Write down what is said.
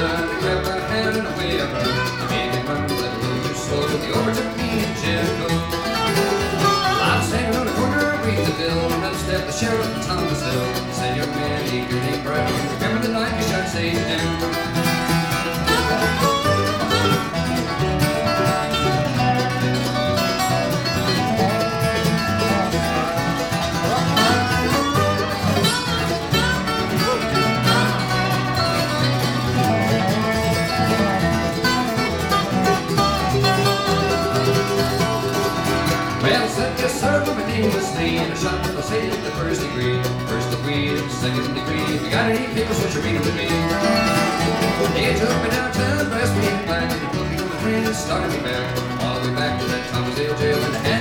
run, the crap I had and away I run. I made it run a little too slow, they overtook me in Jericho. I was standing on the corner of Greenville, and up stepped the sheriff of Thomasville. He said, young man, your name Brown, remember the night you shot Satan down. Well, said yes, sir, but my name was Lee, and I shot till I say it the first degree. First degree, second degree. If you got any papers, won't you read them to me? They took me downtown, dressed me in black, and put me on the train and started me back, all the way back to that Thomasville jail in the